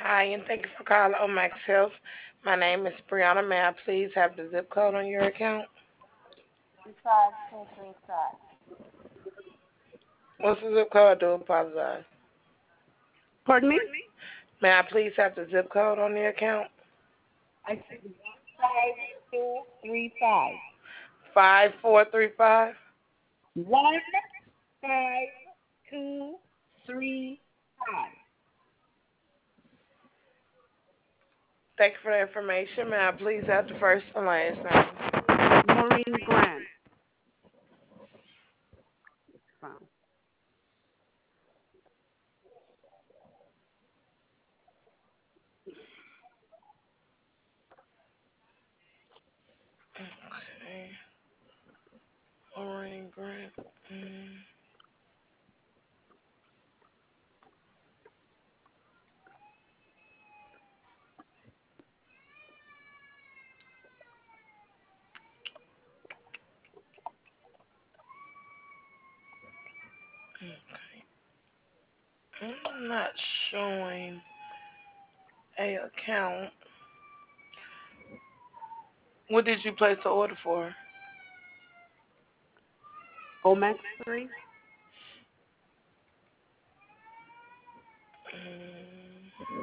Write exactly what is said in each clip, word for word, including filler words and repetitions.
Hi, and thank you for calling Omax Health. My name is Brianna. May I please have the zip code on your account? five two three five. What's the zip code? I do apologize. Pardon me? May I please have the zip code on the account? I said one five two three five. Five four three five. One five two three five. Thank you for the information. May I please have the first and last name? Maureen Grant. Found. Okay. Maureen Grant. Mm. I'm not showing a account. What did you place the order for? Omax three. Mm.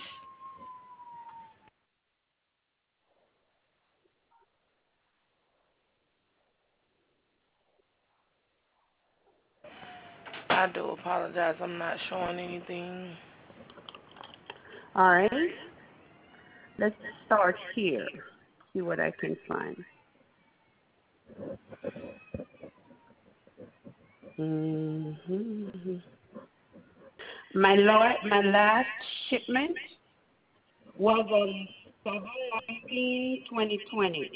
I do apologize. I'm not showing anything. All right. Let's start here. See what I can find. Mm-hmm. My lord, my last shipment was on seven nineteen twenty twenty.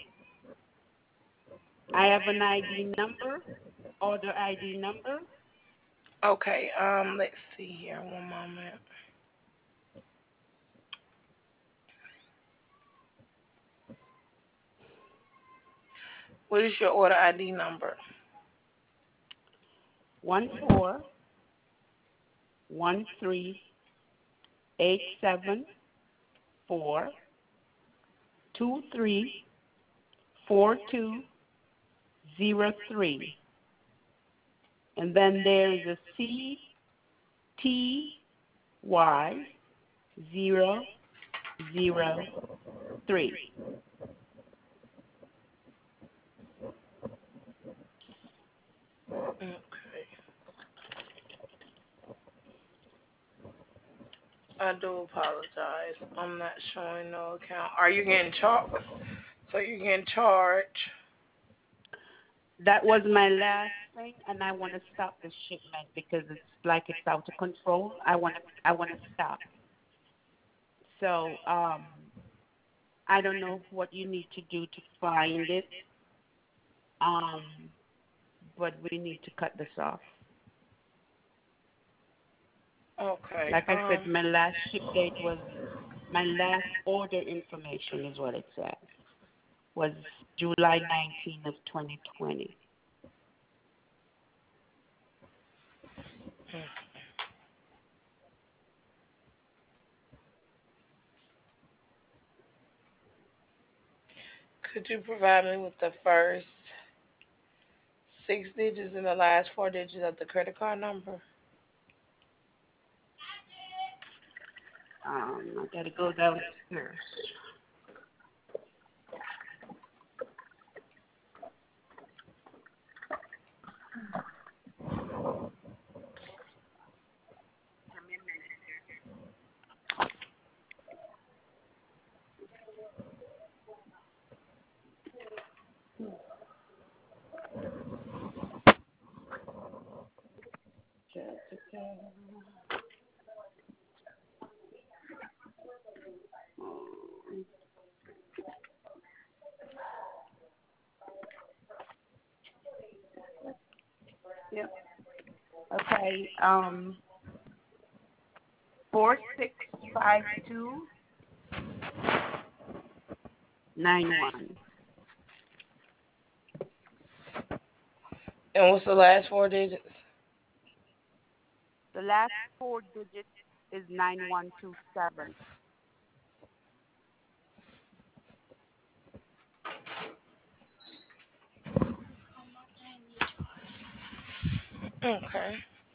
I have an I D number, order I D number. Okay, um, let's see here. One moment. What is your order I D number? One four one three eight seven four two three four two zero three. And then there is a C T Y zero zero three. Okay. I do apologize. I'm not showing no account. Are you getting charged? So you're getting charged. That was my last thing, and I want to stop the shipment because it's like it's out of control. I want to I want to stop. So um, I don't know what you need to do to find it, um, but we need to cut this off. Okay. Like I said, Um. my last ship date was my last order information is what it said was July nineteenth of twenty twenty. Could you provide me with the first six digits and the last four digits of the credit card number? Um, I got to go downstairs. Yep. Okay. Um, four six five two nine one. And what's the last four digits? The last four digits is nine one two seven. Okay.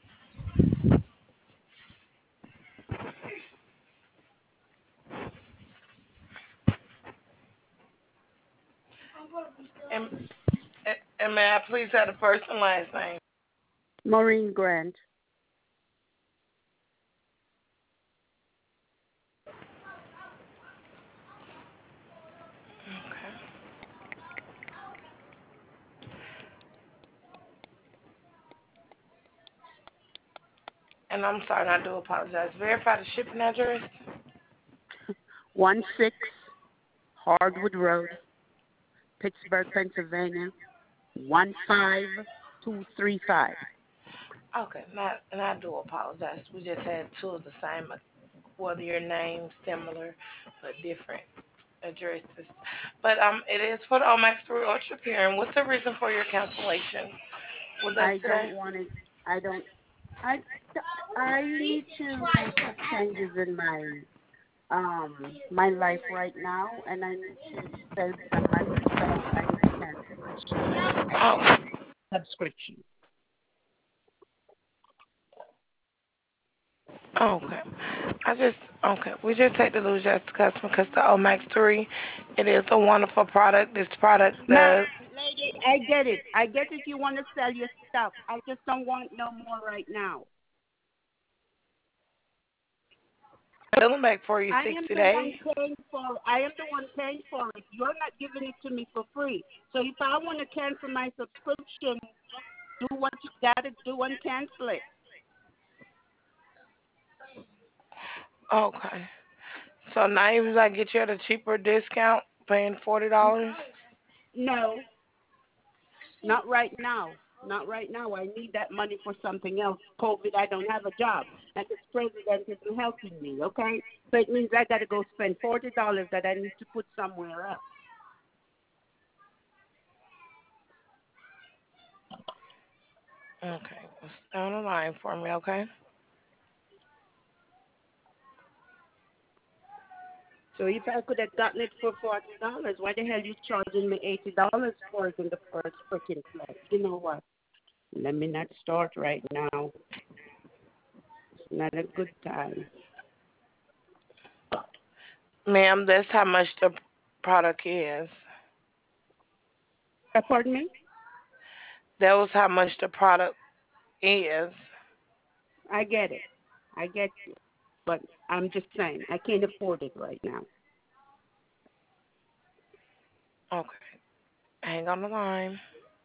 And, and may I please have the first and last name? Maureen Grant. Okay. And I'm sorry, I do apologize. Verify the shipping address. One six Hardwood Road, Pittsburgh, Pennsylvania, one five two three five. Okay, not, and I do apologize. We just had two of the same, whether your name's similar but different addresses. But um, it is for the Omax three Ultra Pure. And what's the reason for your cancellation with us I today? don't want to. I don't. I I need to make some changes in my um my life right now, and I need to save some money, so I need to cancel the shipment Oh, subscription. okay. I just okay. We just had to lose just the customer because the Omax three, it is a wonderful product. This product Ma, does. lady, I get it. I get it. You want to sell your stuff. I just don't want no more right now. It'll make for you I am sixty the days. one paying for. I am the one paying for it. You're not giving it to me for free. So if I want to cancel my subscription, do what you got to do and cancel it. Okay. So now even if I get you at a cheaper discount, paying forty dollars. No, not right now. Not right now. I need that money for something else. COVID, I don't have a job. And this president isn't helping me, okay? So it means I got to go spend forty dollars that I need to put somewhere else. Okay. Stay on the line for me, okay? So if I could have gotten it for forty dollars, why the hell you charging me eighty dollars for it in the first freaking place? You know what? Let me not start right now. It's not a good time. Ma'am, that's how much the product is. Uh, pardon me? That was how much the product is. I get it. I get you. But I'm just saying, I can't afford it right now. Okay. Hang on the line.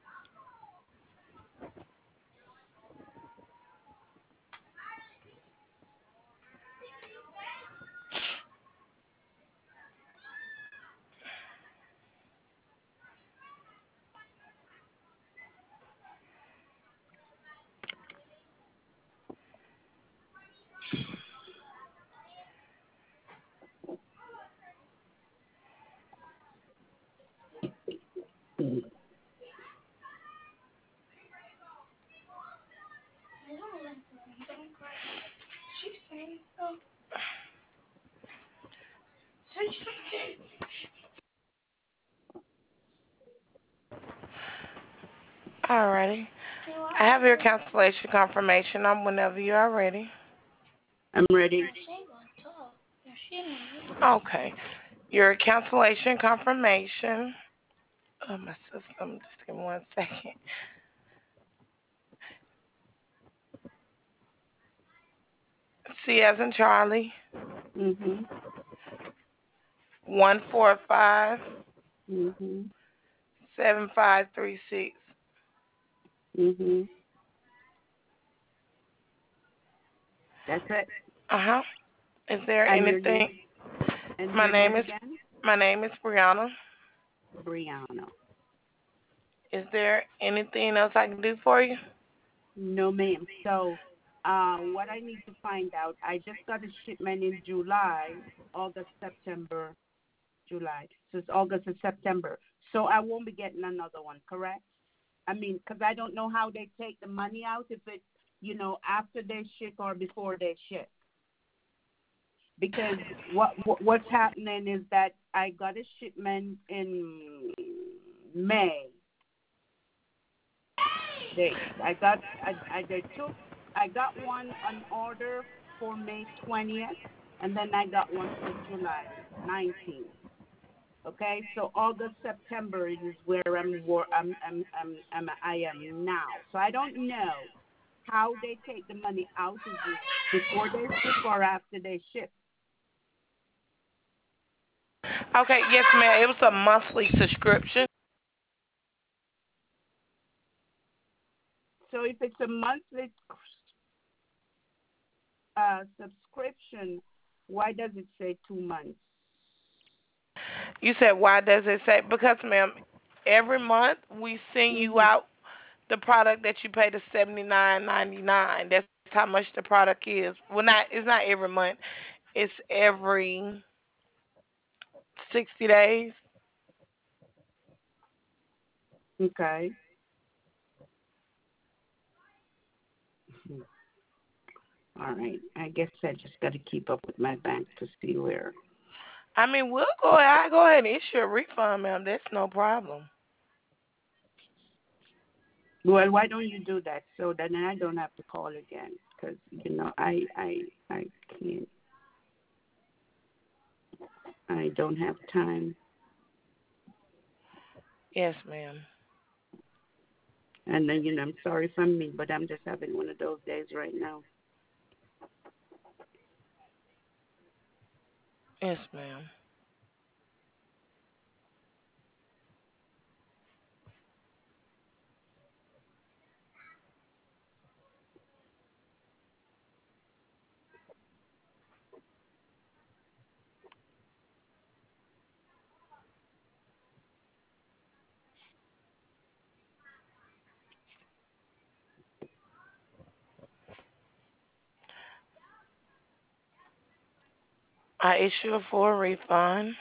Alrighty. I have your cancellation confirmation on whenever you are ready. I'm ready. Okay. Your cancellation confirmation. Oh, my system. Just give me one second. C as in Charlie. Mhm. One four five Mhm. seven five three six. Mhm. That's it. Uh huh. Is there And your anything? name? And My your name name is again? my name is Brianna. Brianna. Is there anything else I can do for you? No, ma'am. So, uh, what I need to find out, I just got a shipment in July, August, September, July. So it's August and September. So I won't be getting another one, correct? I mean, because I don't know how they take the money out, if it's, you know, after they ship or before they ship. because what, what what's happening is that I got a shipment in May. They I got I, I they took I got one on order for May twentieth, and then I got one for July nineteenth. Okay, so August, September is where I'm, wor- I'm, I'm, I'm, I'm, I am now. So I don't know how they take the money out. Is it before they ship or after they ship? Okay, yes, ma'am. It was a monthly subscription. So if it's a monthly uh, subscription, why does it say two months? You said why does it say? Because, ma'am, every month we send you Mhm. out the product that you pay the seventy nine ninety nine. That's how much the product is. Well, not it's not every month. It's every sixty days. Okay. Mhm. All right. I guess I just got to keep up with my bank to see where. I mean, we'll go. I go ahead and issue a refund, ma'am. That's no problem. Well, why don't you do that so that then I don't have to call again? Because you know I I I can't. I don't have time. Yes, ma'am. And then, you know, I'm sorry for me, but I'm just having one of those days right now. Yes, ma'am. I issue a full refund.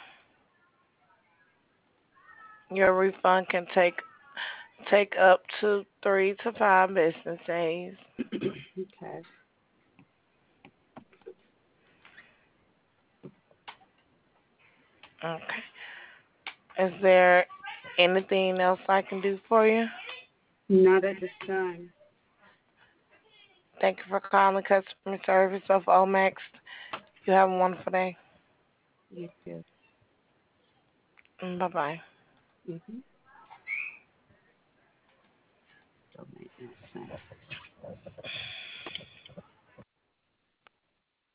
Your refund can take take up to three to five business days. Okay. Okay. Is there anything else I can do for you? Not at this time. Thank you for calling customer service of Omax. You have a wonderful day. You too. Bye bye. Mm-hmm. Don't make no sense.